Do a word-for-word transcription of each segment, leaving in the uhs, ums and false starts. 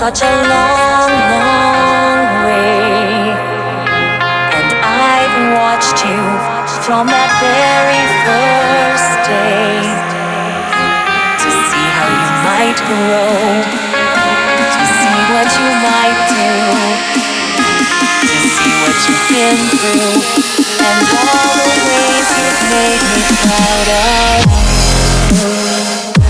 such a long, long way. And I've watched you from that very first day, to see how you might grow, to see what you might do, to see what you've been through, and all the ways you've made me proud of you.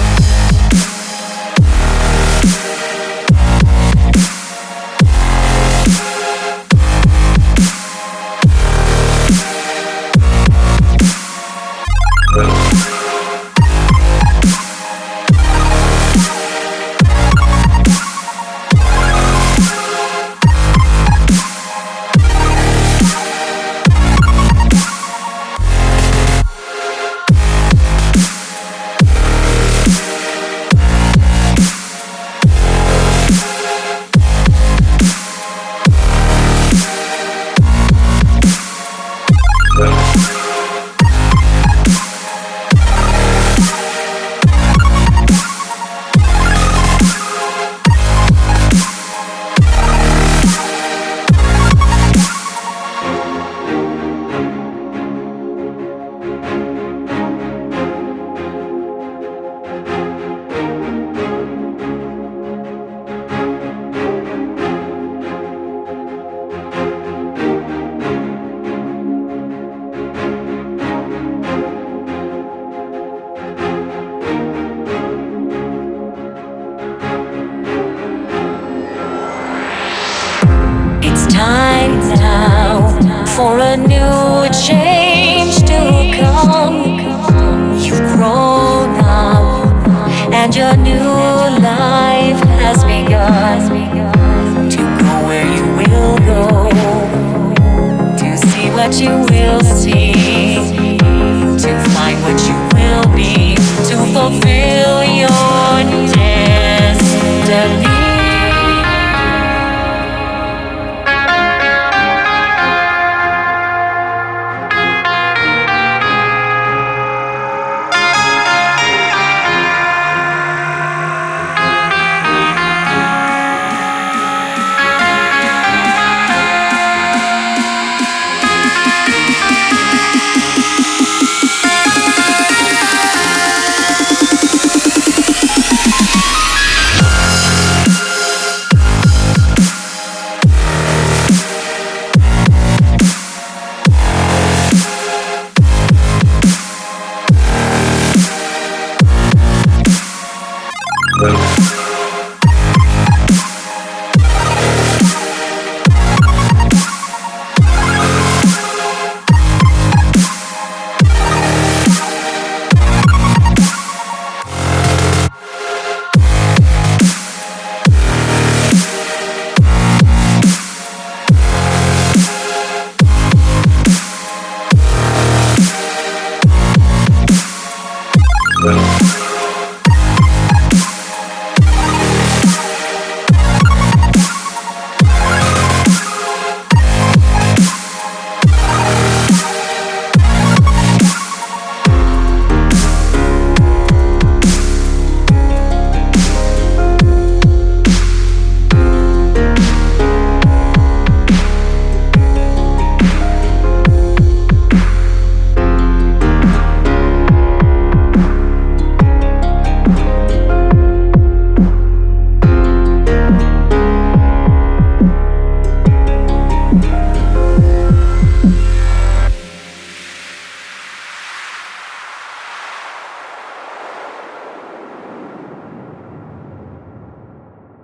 Time now for a new change to come. You've grown up and your new life has begun. To go where you will go, to see what you will see, to find what you will be, to fulfill your destiny.